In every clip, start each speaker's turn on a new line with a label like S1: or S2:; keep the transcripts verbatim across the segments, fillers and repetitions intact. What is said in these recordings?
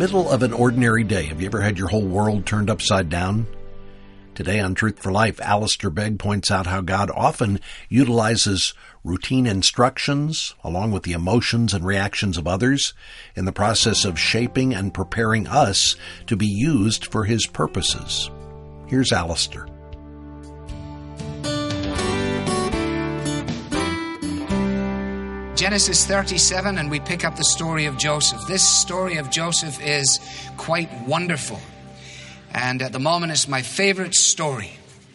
S1: middle of an ordinary day, have you ever had your whole world turned upside down? Today on Truth for Life, Alistair Begg points out how God often utilizes routine instructions along with the emotions and reactions of others in the process of shaping and preparing us to be used for His purposes. Here's Alistair.
S2: Genesis thirty-seven, and we pick up the story of Joseph. This story of Joseph is quite wonderful, and at the moment it's my favorite story.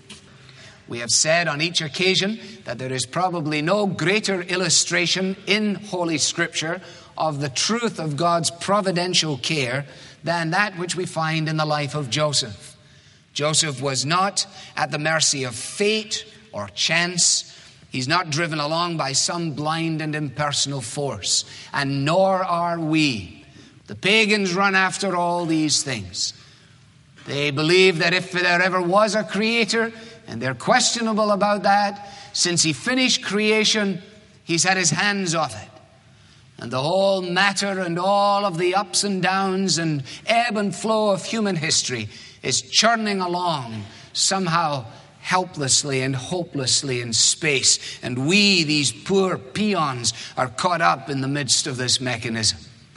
S2: We have said on each occasion that there is probably no greater illustration in Holy Scripture of the truth of God's providential care than that which we find in the life of Joseph. Joseph was not at the mercy of fate or chance. He's not driven along by some blind and impersonal force, and nor are we. The pagans run after all these things. They believe that if there ever was a creator, and they're questionable about that, since he finished creation, he's had his hands off it. And the whole matter and all of the ups and downs and ebb and flow of human history is churning along somehow helplessly and hopelessly in space. And we, these poor peons, are caught up in the midst of this mechanism.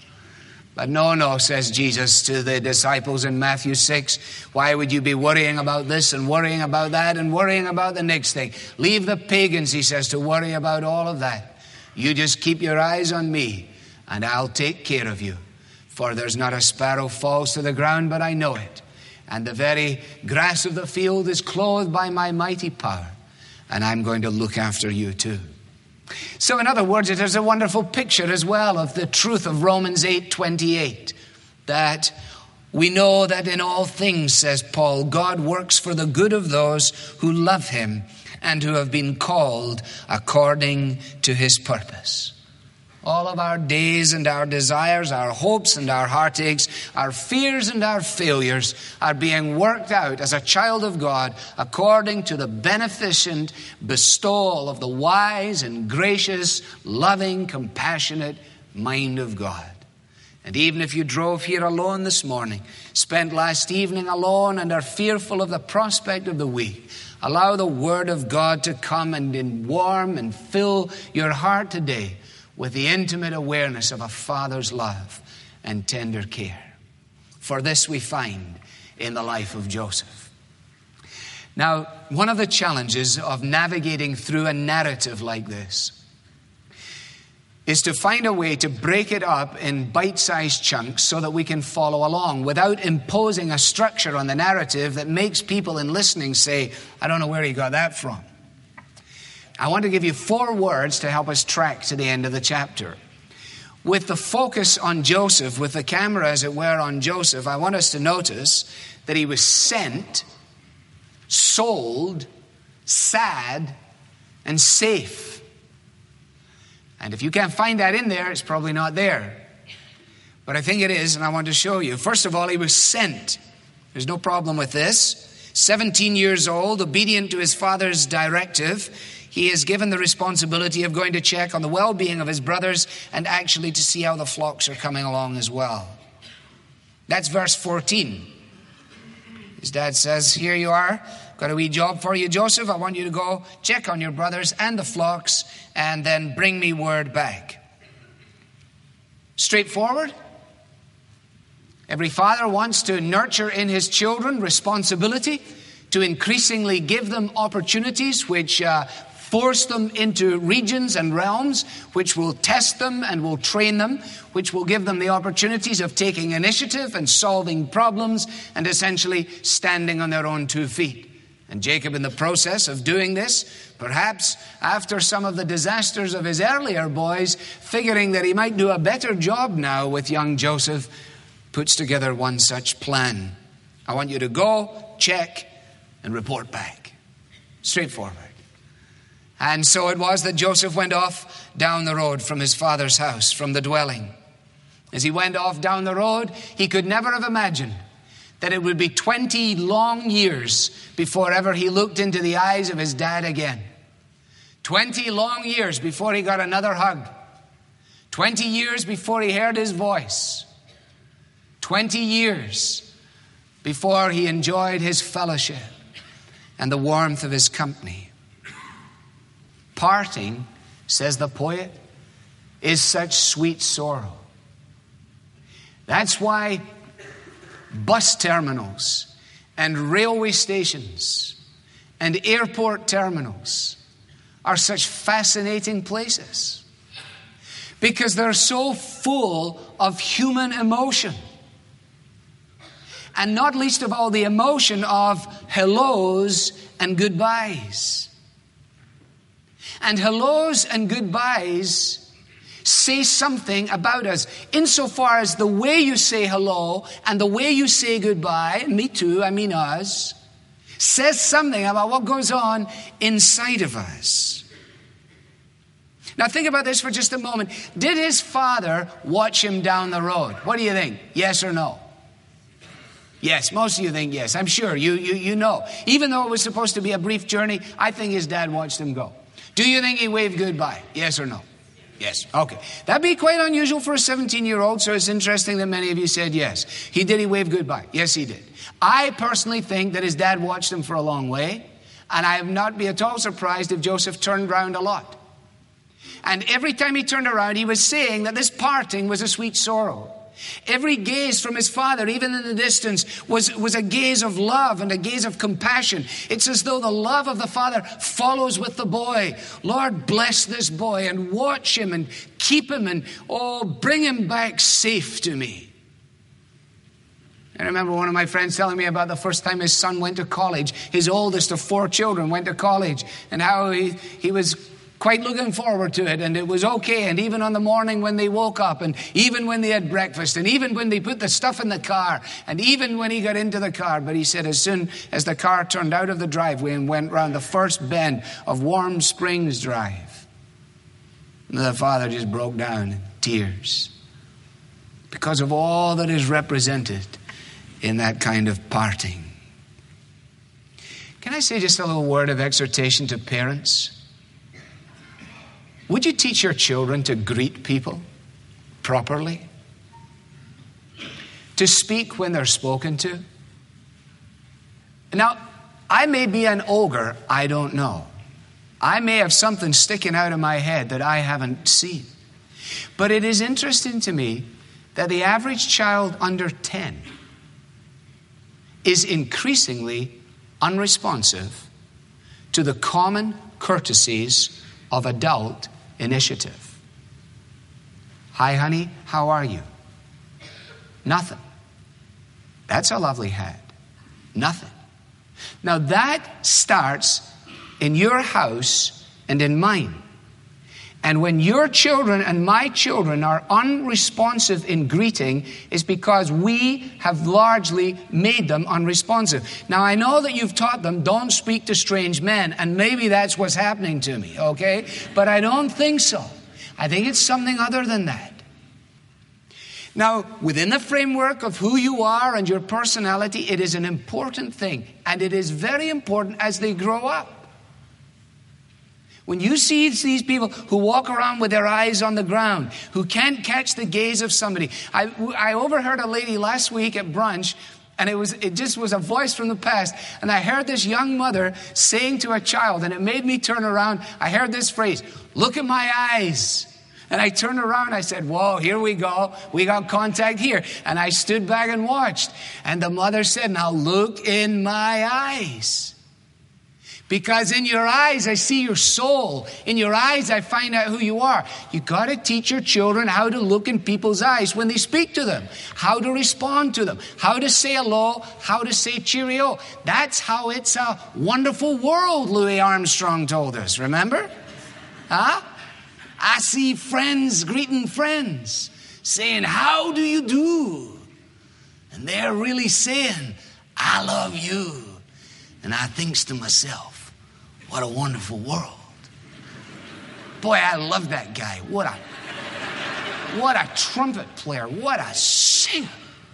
S2: But no, no, says Jesus to the disciples in Matthew six, why would you be worrying about this and worrying about that and worrying about the next thing? Leave the pagans, he says, to worry about all of that. You just keep your eyes on me and I'll take care of you. For there's not a sparrow falls to the ground, but I know it. And the very grass of the field is clothed by my mighty power. And I'm going to look after you too. So in other words, it is a wonderful picture as well of the truth of Romans eight twenty-eight. That we know that in all things, says Paul, God works for the good of those who love Him and who have been called according to His purpose. All of our days and our desires, our hopes and our heartaches, our fears and our failures are being worked out as a child of God according to the beneficent bestowal of the wise and gracious, loving, compassionate mind of God. And even if you drove here alone this morning, spent last evening alone and are fearful of the prospect of the week, allow the Word of God to come and warm and fill your heart today with the intimate awareness of a Father's love and tender care. For this we find in the life of Joseph. Now, one of the challenges of navigating through a narrative like this is to find a way to break it up in bite-sized chunks so that we can follow along without imposing a structure on the narrative that makes people in listening say, I don't know where he got that from. I want to give you four words to help us track to the end of the chapter. With the focus on Joseph, with the camera as it were on Joseph, I want us to notice that he was sent, sold, sad, and safe. And if you can't find that in there, it's probably not there. But I think it is, and I want to show you. First of all, he was sent. There's no problem with this. seventeen years old, obedient to his father's directive, he is given the responsibility of going to check on the well-being of his brothers and actually to see how the flocks are coming along as well. That's verse fourteen. His dad says, here you are. Got a wee job for you, Joseph. I want you to go check on your brothers and the flocks and then bring me word back. Straightforward. Every father wants to nurture in his children responsibility, to increasingly give them opportunities which uh, force them into regions and realms which will test them and will train them, which will give them the opportunities of taking initiative and solving problems and essentially standing on their own two feet. And Jacob, in the process of doing this, perhaps after some of the disasters of his earlier boys, figuring that he might do a better job now with young Joseph, puts together one such plan. I want you to go, check, and report back. Straightforward. And so it was that Joseph went off down the road from his father's house, from the dwelling. As he went off down the road, he could never have imagined that it would be twenty long years before ever he looked into the eyes of his dad again. twenty long years before he got another hug. twenty years before he heard his voice. Twenty years before he enjoyed his fellowship and the warmth of his company. Parting, says the poet, is such sweet sorrow. That's why bus terminals and railway stations and airport terminals are such fascinating places, because they're so full of human emotion. And not least of all, the emotion of hellos and goodbyes. And hellos and goodbyes say something about us, insofar as the way you say hello and the way you say goodbye, and me too, I mean us, says something about what goes on inside of us. Now think about this for just a moment. Did his father watch him down the road? What do you think? Yes or no? Yes, most of you think yes. I'm sure you, you, you know. Even though it was supposed to be a brief journey, I think his dad watched him go. Do you think he waved goodbye? Yes or no? Yes. Okay. That'd be quite unusual for a seventeen-year-old, so it's interesting that many of you said yes. He did, he waved goodbye. Yes, he did. I personally think that his dad watched him for a long way, and I would not be at all surprised if Joseph turned round a lot. And every time he turned around, he was saying that this parting was a sweet sorrow. Every gaze from his father, even in the distance, was, was a gaze of love and a gaze of compassion. It's as though the love of the father follows with the boy. Lord, bless this boy and watch him and keep him and, oh, bring him back safe to me. I remember one of my friends telling me about the first time his son went to college. His oldest of four children went to college, and how he, he was quite looking forward to it, and it was okay. And even on the morning when they woke up, and even when they had breakfast, and even when they put the stuff in the car, and even when he got into the car. But he said as soon as the car turned out of the driveway and went round the first bend of Warm Springs Drive, the father just broke down in tears because of all that is represented in that kind of parting. Can I say just a little word of exhortation to parents? Would you teach your children to greet people properly? To speak when they're spoken to? Now, I may be an ogre, I don't know. I may have something sticking out of my head that I haven't seen. But it is interesting to me that the average child under ten is increasingly unresponsive to the common courtesies of adult initiative. Hi, honey, how are you? Nothing. That's a lovely hat. Nothing. Now that starts in your house and in mine. And when your children and my children are unresponsive in greeting, is because we have largely made them unresponsive. Now, I know that you've taught them, don't speak to strange men, and maybe that's what's happening to me, okay? But I don't think so. I think it's something other than that. Now, within the framework of who you are and your personality, it is an important thing, and it is very important as they grow up. When you see these people who walk around with their eyes on the ground, who can't catch the gaze of somebody. I, I overheard a lady last week at brunch, and it was it just was a voice from the past. And I heard this young mother saying to a child, and it made me turn around. I heard this phrase, "Look at my eyes." And I turned around and I said, whoa, here we go. We got contact here. And I stood back and watched. And the mother said, now look in my eyes. Because in your eyes, I see your soul. In your eyes, I find out who you are. You got to teach your children how to look in people's eyes when they speak to them, how to respond to them, how to say hello, how to say cheerio. That's how it's a wonderful world, Louis Armstrong told us. Remember? Huh? I see friends greeting friends, saying, how do you do? And they're really saying, I love you. And I thinks to myself, what a wonderful world. Boy, I love that guy. What a, what a trumpet player. What a singer.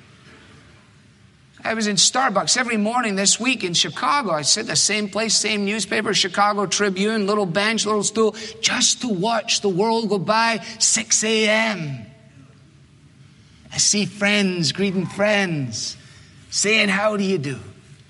S2: I was in Starbucks every morning this week in Chicago. I sit the same place, same newspaper, Chicago Tribune, little bench, little stool, just to watch the world go by, six a.m. I see friends greeting friends, saying, how do you do?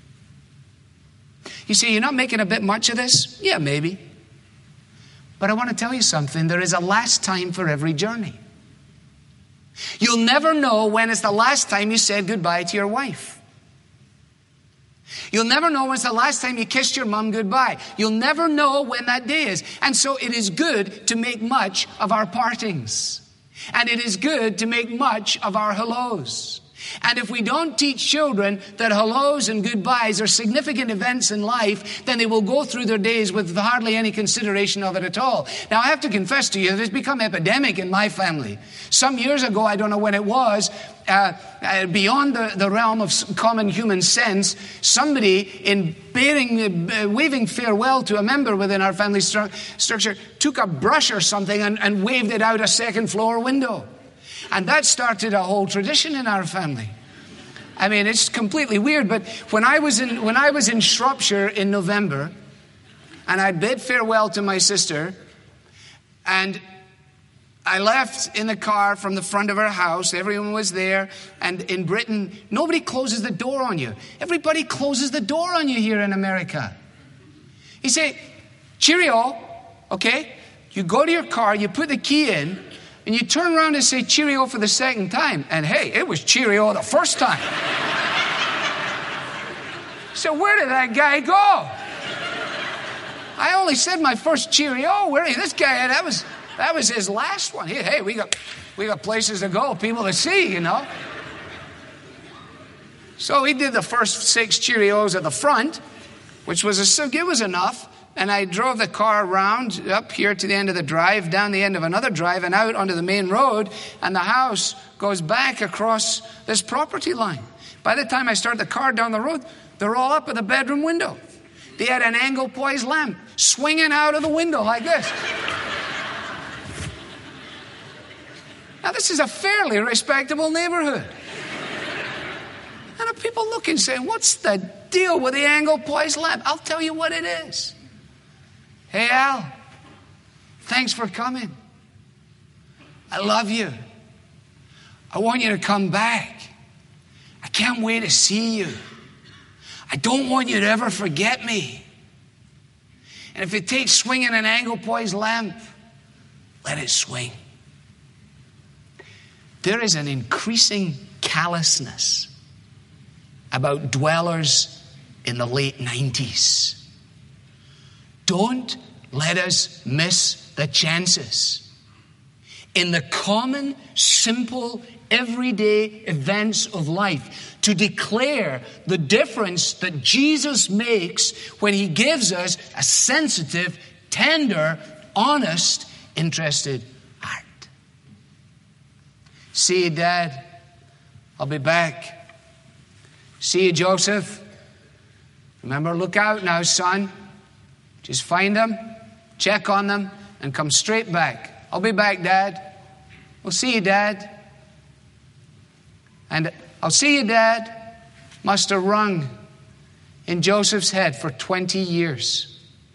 S2: You say, you're not making a bit much of this? Yeah, maybe. But I want to tell you something. There is a last time for every journey. You'll never know when it's the last time you said goodbye to your wife. You'll never know when it's the last time you kissed your mom goodbye. You'll never know when that day is. And so it is good to make much of our partings. And it is good to make much of our hellos. And if we don't teach children that hellos and goodbyes are significant events in life, then they will go through their days with hardly any consideration of it at all. Now, I have to confess to you that it's become epidemic in my family. Some years ago, I don't know when it was, uh, uh, beyond the, the realm of common human sense, somebody in bearing, uh, waving farewell to a member within our family stru- structure took a brush or something and, and waved it out a second floor window. And that started a whole tradition in our family. I mean, it's completely weird. But when I was in when I was in Shropshire in November, and I bid farewell to my sister, and I left in the car from the front of her house. Everyone was there. And in Britain, nobody closes the door on you. Everybody closes the door on you here in America. You say, cheerio, okay? You go to your car, you put the key in, and you turn around and say cheerio for the second time. And hey, it was cheerio the first time. So where did that guy go? I only said my first cheerio. Where this guy, that was that was his last one. He, hey, we got we got places to go, people to see, you know. So he did the first six cheerios at the front, which was a, it was enough. And I drove the car around up here to the end of the drive, down the end of another drive, and out onto the main road. And the house goes back across this property line. By the time I start the car down the road, they're all up at the bedroom window. They had an angle poise lamp swinging out of the window like this. Now, this is a fairly respectable neighborhood. And people looking saying, what's the deal with the angle poise lamp? I'll tell you what it is. Hey, Al, thanks for coming. I love you. I want you to come back. I can't wait to see you. I don't want you to ever forget me. And if it takes swinging an angle poise lamp, let it swing. There is an increasing callousness about dwellers in the late nineties. Don't let us miss the chances. In the common, simple, everyday events of life, to declare the difference that Jesus makes when he gives us a sensitive, tender, honest, interested heart. See you, Dad. I'll be back. See you, Joseph. Remember, look out now, son. Just find them, check on them, and come straight back. I'll be back, Dad. We'll see you, Dad. And I'll see you, Dad must have rung in Joseph's head for twenty years.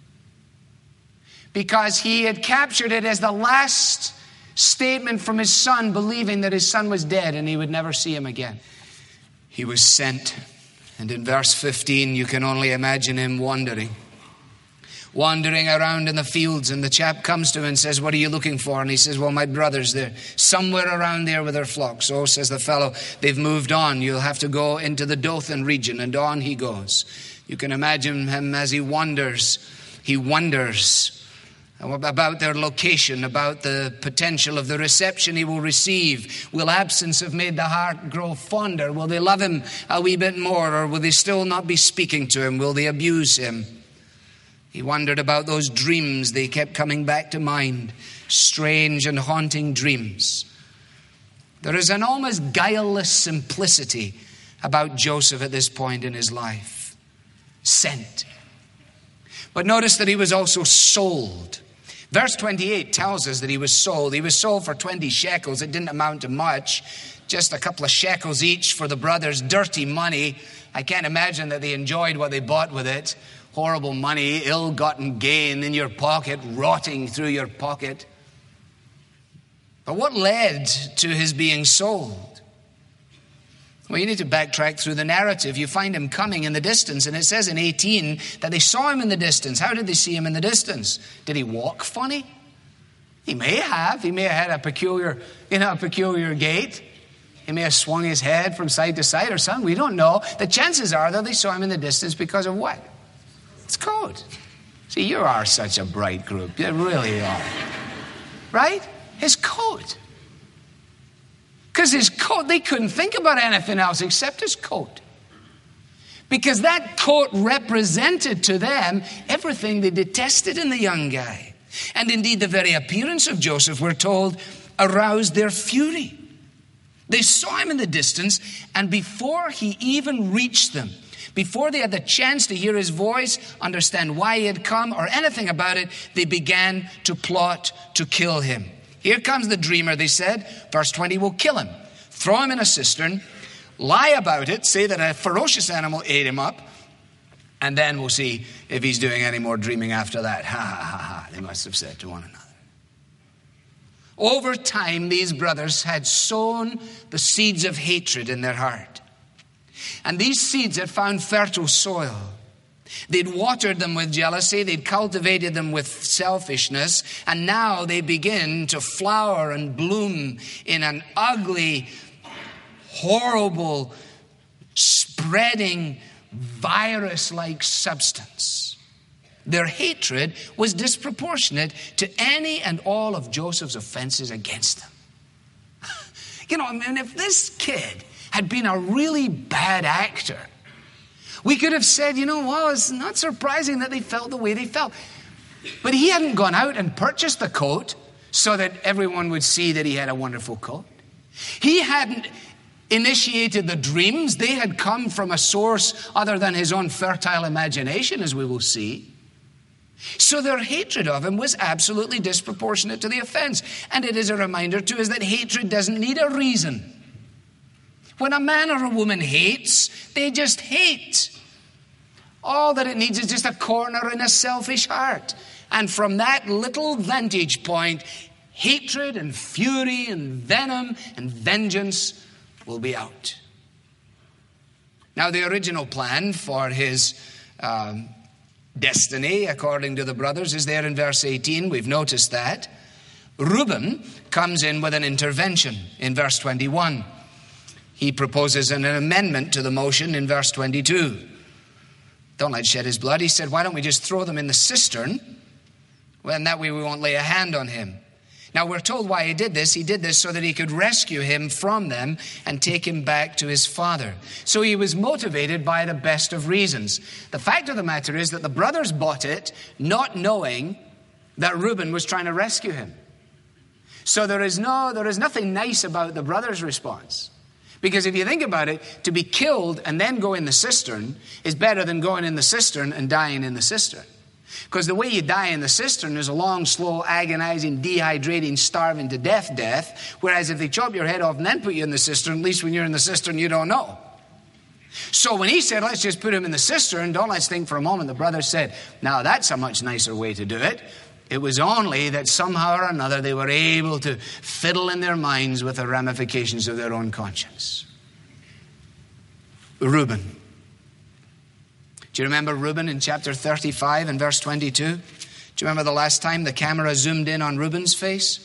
S2: Because he had captured it as the last statement from his son, believing that his son was dead and he would never see him again. He was sent. And in verse fifteen, you can only imagine him wandering. Wandering around in the fields, and the chap comes to him and says, what are you looking for? And he says, well, my brother's there, somewhere around there with their flocks. Oh, says the fellow, they've moved on. You'll have to go into the Dothan region. And on he goes. You can imagine him as he wanders. He wonders about their location, about the potential of the reception he will receive. Will absence have made the heart grow fonder? Will they love him a wee bit more? Or will they still not be speaking to him? Will they abuse him? He wondered about those dreams. They kept coming back to mind. Strange and haunting dreams. There is an almost guileless simplicity about Joseph at this point in his life. Sent. But notice that he was also sold. Verse twenty-eight tells us that he was sold. He was sold for twenty shekels. It didn't amount to much. Just a couple of shekels each for the brothers. Dirty money. I can't imagine that they enjoyed what they bought with it. Horrible money, ill-gotten gain in your pocket, rotting through your pocket. But what led to his being sold? Well, you need to backtrack through the narrative. You find him coming in the distance, and it says in eighteen that they saw him in the distance. How did they see him in the distance? Did he walk funny? He may have. He may have had a peculiar, you know, a peculiar gait. He may have swung his head from side to side or something. We don't know. The chances are that they saw him in the distance because of what? His coat. See, you are such a bright group. You really are. Right? His coat. Because his coat, they couldn't think about anything else except his coat. Because that coat represented to them everything they detested in the young guy. And indeed, the very appearance of Joseph, we're told, aroused their fury. They saw him in the distance, and before he even reached them, before they had the chance to hear his voice, understand why he had come, or anything about it, they began to plot to kill him. Here comes the dreamer, they said. Verse twenty, we'll kill him. Throw him in a cistern, lie about it, say that a ferocious animal ate him up, and then we'll see if he's doing any more dreaming after that. Ha, ha, ha, ha, they must have said to one another. Over time, these brothers had sown the seeds of hatred in their heart. And these seeds had found fertile soil. They'd watered them with jealousy. They'd cultivated them with selfishness. And now they begin to flower and bloom in an ugly, horrible, spreading, virus-like substance. Their hatred was disproportionate to any and all of Joseph's offenses against them. You know, I mean, if this kid had been a really bad actor, we could have said, you know, well, it's not surprising that they felt the way they felt. But he hadn't gone out and purchased the coat so that everyone would see that he had a wonderful coat. He hadn't initiated the dreams. They had come from a source other than his own fertile imagination, as we will see. So their hatred of him was absolutely disproportionate to the offense. And it is a reminder to us that hatred doesn't need a reason. When a man or a woman hates, they just hate. All that it needs is just a corner in a selfish heart. And from that little vantage point, hatred and fury and venom and vengeance will be out. Now, the original plan for his um, destiny, according to the brothers, is there in verse eighteen. We've noticed that. Reuben comes in with an intervention in verse twenty-one. He proposes an amendment to the motion in verse twenty-two. Don't let shed his blood. He said, why don't we just throw them in the cistern? Well, and that way we won't lay a hand on him. Now, we're told why he did this. He did this so that he could rescue him from them and take him back to his father. So he was motivated by the best of reasons. The fact of the matter is that the brothers bought it not knowing that Reuben was trying to rescue him. So there is no, there is nothing nice about the brothers' response. Because if you think about it, to be killed and then go in the cistern is better than going in the cistern and dying in the cistern. Because the way you die in the cistern is a long, slow, agonizing, dehydrating, starving to death death. Whereas if they chop your head off and then put you in the cistern, at least when you're in the cistern, you don't know. So when he said, let's just put him in the cistern, don't let's think for a moment. The brothers said, now that's a much nicer way to do it. It was only that somehow or another they were able to fiddle in their minds with the ramifications of their own conscience. Reuben. Do you remember Reuben in chapter thirty-five and verse twenty-two? Do you remember the last time the camera zoomed in on Reuben's face?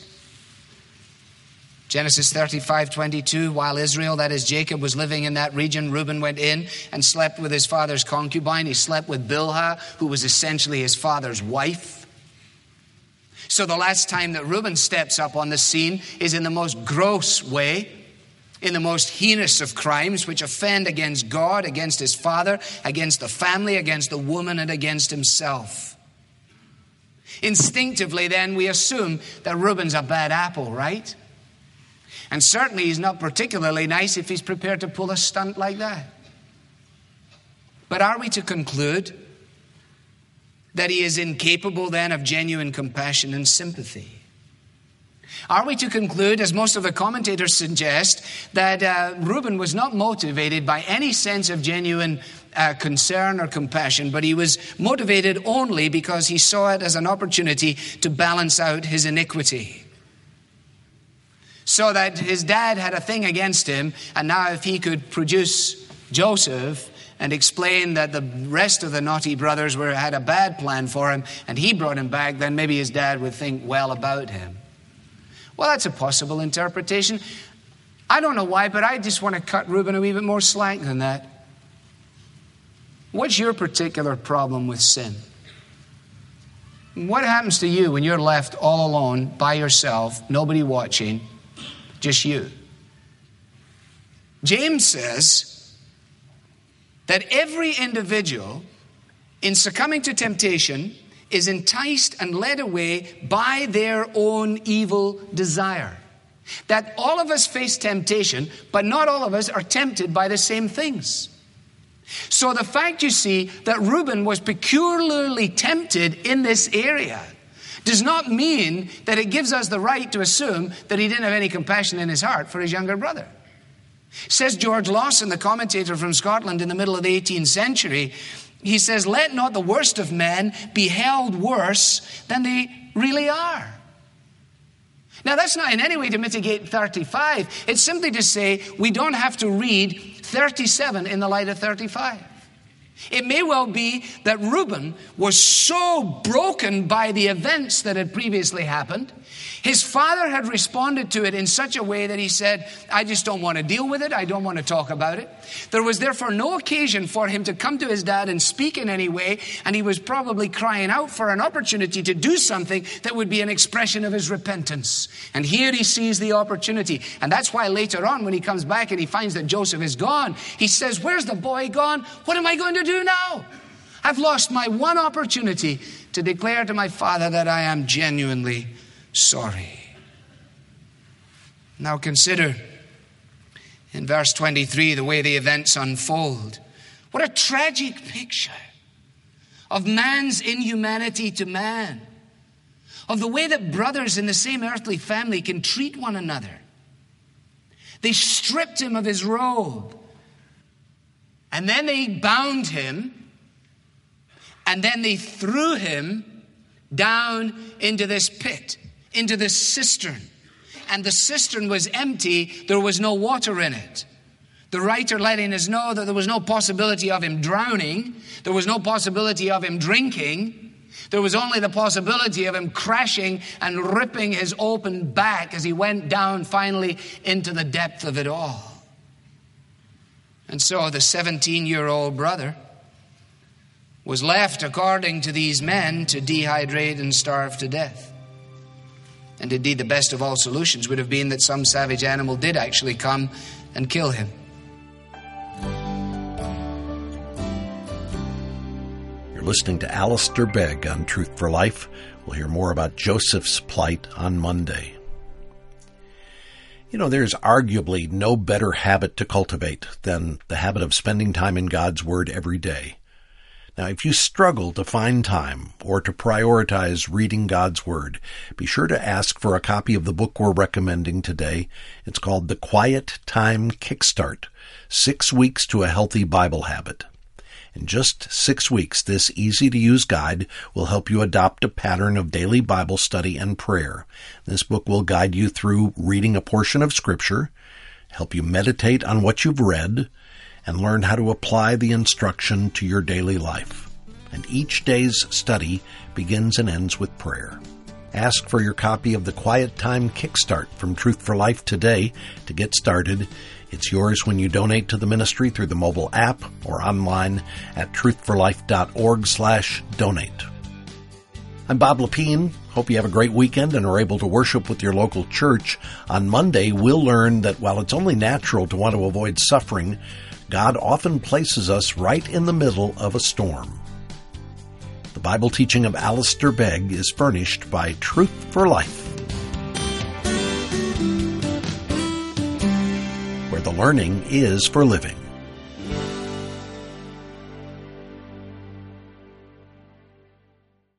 S2: Genesis thirty-five twenty-two, while Israel, that is Jacob, was living in that region, Reuben went in and slept with his father's concubine. He slept with Bilhah, who was essentially his father's wife. So the last time that Reuben steps up on the scene is in the most gross way, in the most heinous of crimes, which offend against God, against his father, against the family, against the woman, and against himself. Instinctively, then, we assume that Reuben's a bad apple, right? And certainly he's not particularly nice if he's prepared to pull a stunt like that. But are we to conclude that he is incapable then of genuine compassion and sympathy? Are we to conclude, as most of the commentators suggest, that uh, Reuben was not motivated by any sense of genuine uh, concern or compassion, but he was motivated only because he saw it as an opportunity to balance out his iniquity? So that his dad had a thing against him, and now if he could produce Joseph and explain that the rest of the naughty brothers were had a bad plan for him, and he brought him back, then maybe his dad would think well about him. Well, that's a possible interpretation. I don't know why, but I just want to cut Reuben a wee bit more slack than that. What's your particular problem with sin? What happens to you when you're left all alone, by yourself, nobody watching, just you? James says that every individual in succumbing to temptation is enticed and led away by their own evil desire. That all of us face temptation, but not all of us are tempted by the same things. So the fact, you see, that Reuben was peculiarly tempted in this area does not mean that it gives us the right to assume that he didn't have any compassion in his heart for his younger brother. Says George Lawson, the commentator from Scotland in the middle of the eighteenth century, he says, "Let not the worst of men be held worse than they really are." Now, that's not in any way to mitigate thirty-five. It's simply to say we don't have to read thirty-seven in the light of thirty-five. It may well be that Reuben was so broken by the events that had previously happened. His father had responded to it in such a way that he said, I just don't want to deal with it. I don't want to talk about it. There was therefore no occasion for him to come to his dad and speak in any way. And he was probably crying out for an opportunity to do something that would be an expression of his repentance. And here he sees the opportunity. And that's why later on, when he comes back and he finds that Joseph is gone, he says, where's the boy gone? What am I going to do now? I've lost my one opportunity to declare to my father that I am genuinely sorry. Now consider in verse twenty-three the way the events unfold. What a tragic picture of man's inhumanity to man, of the way that brothers in the same earthly family can treat one another. They stripped him of his robe, and then they bound him, and then they threw him down into this pit, into this cistern. And the cistern was empty. There was no water in it. The writer letting us know that there was no possibility of him drowning. There was no possibility of him drinking. There was only the possibility of him crashing and ripping his open back as he went down finally into the depth of it all. And so the seventeen-year-old brother was left, according to these men, to dehydrate and starve to death. And indeed, the best of all solutions would have been that some savage animal did actually come and kill him.
S1: You're listening to Alistair Begg on Truth for Life. We'll hear more about Joseph's plight on Monday. You know, there's arguably no better habit to cultivate than the habit of spending time in God's Word every day. Now, if you struggle to find time or to prioritize reading God's Word, be sure to ask for a copy of the book we're recommending today. It's called The Quiet Time Kickstart, Six Weeks to a Healthy Bible Habit. In just six weeks, this easy-to-use guide will help you adopt a pattern of daily Bible study and prayer. This book will guide you through reading a portion of Scripture, help you meditate on what you've read, and learn how to apply the instruction to your daily life. And each day's study begins and ends with prayer. Ask for your copy of the Quiet Time Kickstart from Truth for Life today to get started. It's yours when you donate to the ministry through the mobile app or online at truthforlife.org slash donate. I'm Bob Lepine. Hope you have a great weekend and are able to worship with your local church. On Monday, we'll learn that while it's only natural to want to avoid suffering, God often places us right in the middle of a storm. The Bible teaching of Alistair Begg is furnished by Truth for Life, where the learning is for living.